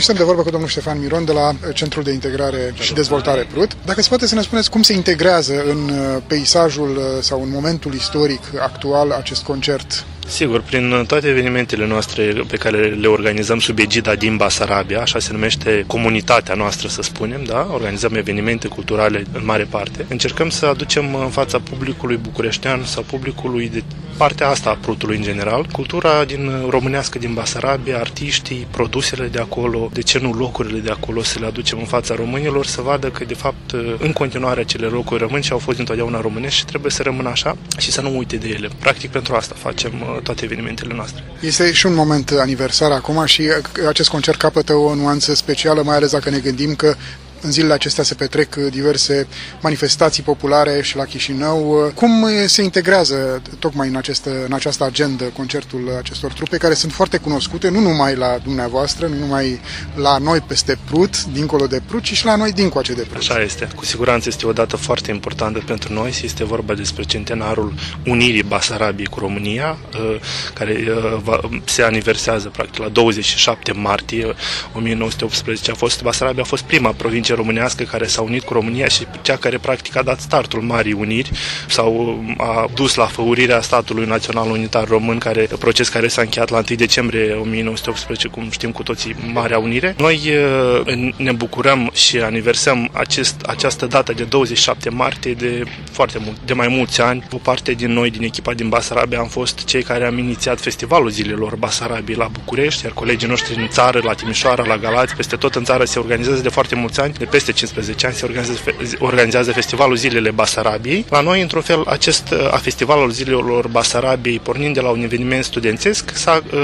Suntem de vorbă cu domnul Ștefan Miron de la Centrul de Integrare și Dezvoltare Prut. Dacă se poate să ne spuneți cum se integrează în peisajul sau în momentul istoric actual acest concert? Sigur, prin toate evenimentele noastre pe care le organizăm sub egida din Basarabia, așa se numește comunitatea noastră, să spunem, da? Organizăm evenimente culturale în mare parte. Încercăm să aducem în fața publicului bucureștean sau publicului de partea asta a Prutului în general, cultura românească din Basarabia, artiștii, produsele de acolo, de ce nu locurile de acolo, să le aducem în fața românilor, să vadă că de fapt în continuare acele locuri rămân și au fost întotdeauna românești și trebuie să rămână așa și să nu uite de ele. Practic pentru asta facem toate evenimentele noastre. Este și un moment aniversar acum și acest concert capătă o nuanță specială, mai ales dacă ne gândim că în zilele acestea se petrec diverse manifestații populare și la Chișinău. Cum se integrează tocmai în această agendă concertul acestor trupe care sunt foarte cunoscute, nu numai la dumneavoastră, nu numai la noi peste Prut, dincolo de Prut, ci și la noi dincoace de Prut? Așa este. Cu siguranță este o dată foarte importantă pentru noi. Este vorba despre centenarul unirii Basarabiei cu România, care se aniversează practic la 27 martie 1918. Basarabia a fost prima provincie românească care s-a unit cu România și cea care practic a dat startul Marii Uniri sau a dus la făurirea statului național unitar român, proces care s-a încheiat la 1 decembrie 1918, cum știm cu toții, Marea Unire. Noi ne bucurăm și aniversăm această dată de 27 martie de mai mulți ani. O parte din noi, din echipa din Basarabia, am fost cei care am inițiat festivalul zilelor Basarabiei la București, iar colegii noștri în țară, la Timișoara, la Galați, peste tot în țară se organizează de foarte mulți ani, de peste 15 ani se organizează Festivalul Zilele Basarabiei. La noi, într-un fel, Festivalul Zilelor Basarabiei, pornind de la un eveniment studențesc,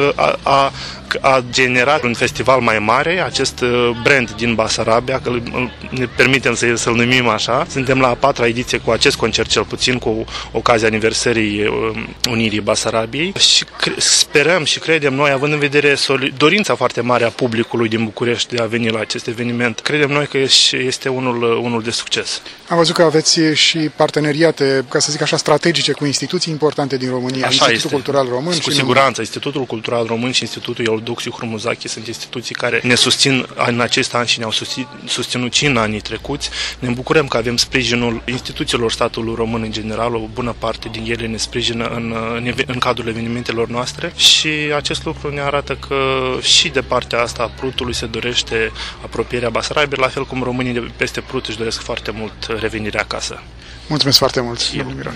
a generat un festival mai mare, acest brand din Basarabia, că ne permitem să-l numim așa. Suntem la a 4-a ediție cu acest concert, cel puțin cu ocazia aniversării Unirii Basarabiei și sperăm și credem noi, având în vedere dorința foarte mare a publicului din București de a veni la acest eveniment, credem noi că este unul de succes. Am văzut că aveți și parteneriate, ca să zic așa, strategice cu instituții importante din România, așa Institutul este. Cultural Român. Cu siguranță, Institutul Cultural Român și Institutul Eudoxiu Hrumuzachi sunt instituții care ne susțin în acest an și ne-au susținut și în anii trecuți. Ne bucurăm că avem sprijinul instituțiilor statului român în general, o bună parte din ele ne sprijină în cadrul evenimentelor noastre și acest lucru ne arată că și de partea asta a Prutului se dorește apropierea Basarabiei, la fel cum românii de peste Prut își doresc foarte mult revenirea acasă. Mulțumesc foarte mult, domnul Miron.